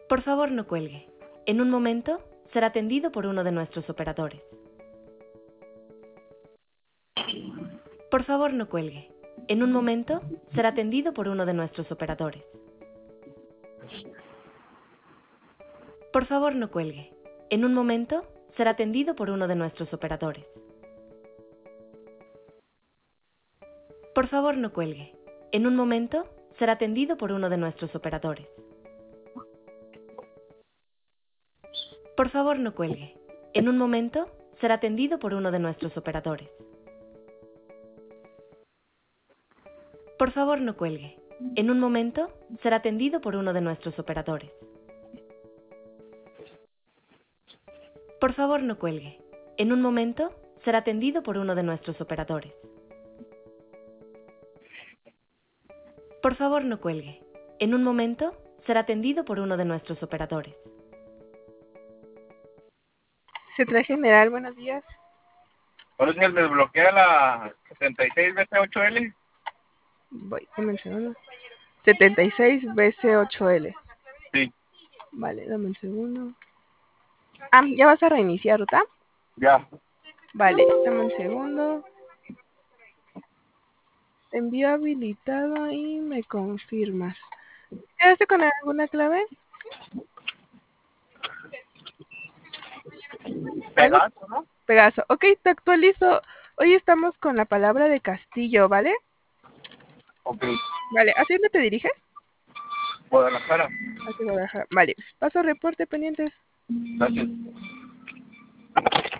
Por favor, no cuelgue. En un momento será atendido por uno de nuestros operadores. Por favor, no cuelgue. En un momento será atendido por uno de nuestros operadores. Por favor, no cuelgue. En un momento será atendido por uno de nuestros operadores. Por favor, no cuelgue. En un momento será atendido por uno de nuestros operadores. Por favor, no cuelgue. En un momento será atendido por uno de nuestros operadores. Por favor, no cuelgue. En un momento será atendido por uno de nuestros operadores. Por favor, no cuelgue. En un momento será atendido por uno de nuestros operadores. Por favor, no cuelgue. En un momento será atendido por uno de nuestros operadores. Central General, buenos días. ¿Cuál es el desbloquea la 76BC8L? Voy, dame un segundo. 76BC8L. Sí, Vale, dame un segundo. Ya vas a reiniciar, ¿verdad? ya. Vale, dame un segundo. Te envío habilitado y me confirmas. ¿Quedaste con alguna clave? ¿Vale? Pegaso, ¿no? Pegaso. Ok, te actualizo. Hoy estamos con la palabra de Castillo, ¿vale? Ok, Vale, ¿hacia dónde te diriges? Guadalajara. Hacia Guadalajara. Vale, paso reporte pendientes. Gracias.